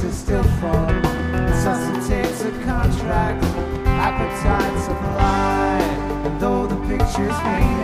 is still full. Necessitates a contract, appetite supply. And though the picture's painted